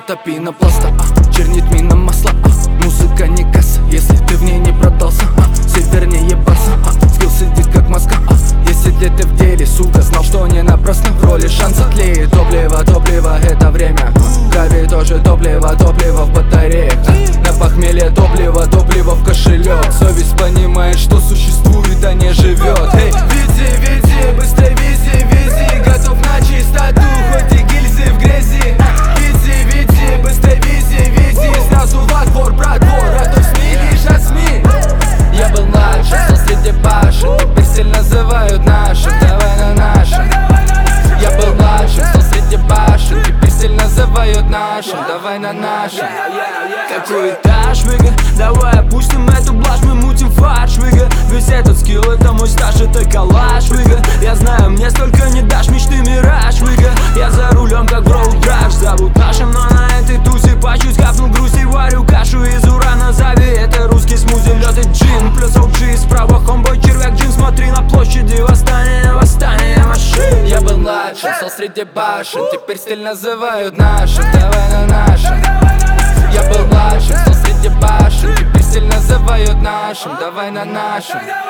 цвета пенопласта, чернит мина масла, музыка не касса, если ты в ней не продался, севернее барса, скилл сидит как маска, 10 лет ты в деле, сука, знал, что не напрасно. В роли шанса тлеет топливо, топливо, это время. Крови тоже топливо, топливо в батареях. На похмелье топливо, топливо в кошелек. Совесть понимает, что существует, а не живет. Эй, вези, вези, быстро вези, вези. Готов на чистоту, хоть и гильзы в грязи. Вези, вези, быстро вези, вези. Сразу во двор, брат, двор, а то СМИ лишь от СМИ. Я был младше, стал среди башен, теперь стиль называют нашим, давай на нашем. Я был младшим, стал среди башен, теперь стиль называют нашим, давай на нашем. Какой этаж, выга? Давай опустим эту блажь, мы мутим фарш, выга. Весь этот скилл, это мой стаж, это коллаж, выга. Я знаю, мне столько не дашь, мечты мираж, выга. Я за рулем, как в роуд-драйв, зовут нашим, но на этой тусе почусь, капнул грусти, варю кашу из урана, зови. Это русский смузи, лед и джин, плюс OG, справа хомбой, червяк, джин. Смотри на площади, восстание, восстание машин. Я был младшим, стал среди башен, теперь стиль называют нашим, давай на нашем. Я был младшим, стал среди башен, теперь стиль называют нашим, давай на нашем.